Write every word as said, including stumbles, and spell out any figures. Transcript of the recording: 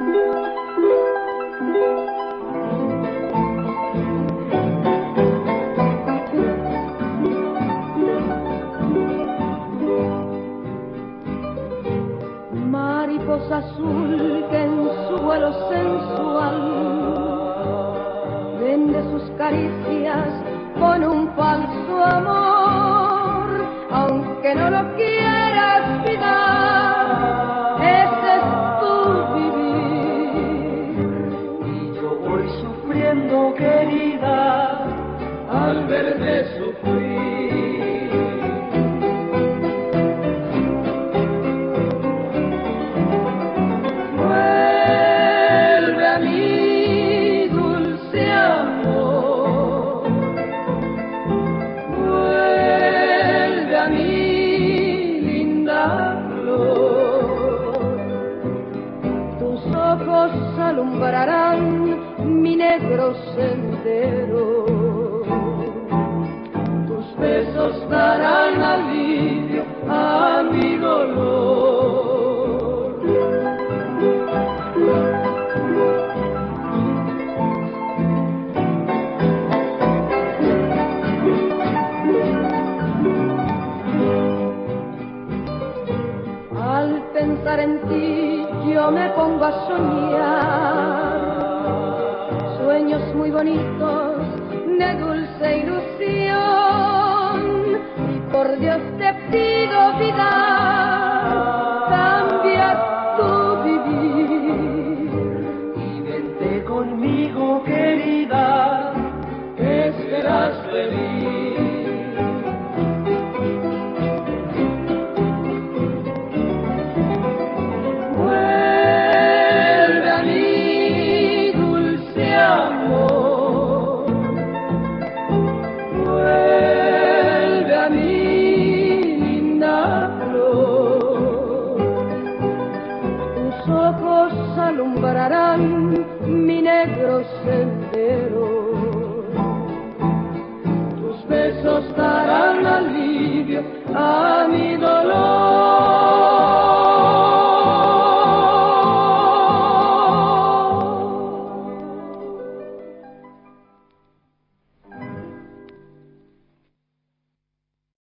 Mariposa azul que en su vuelo sensual vende sus caricias con un falso amor, aunque no lo quieras cuidar, ese es tu vivir. Y yo voy sufriendo, querida, al verte sufrir. Vuelve a mí, dulce amor, vuelve a mí, linda flor. Tus ojos alumbrarán mi negro sendero, tus besos darán alivio a mi dolor. Al pensar en ti yo me pongo a soñar sueños muy bonitos de dulce ilusión, y por Dios te pido, vida, cambia tu vivir Y vente conmigo, querida, que serás feliz. Vuelve a mí, dulce amor, vuelve a mí, linda flor. Tus ojos alumbrarán mi negro sendero, tus besos darán alivio a mi dolor.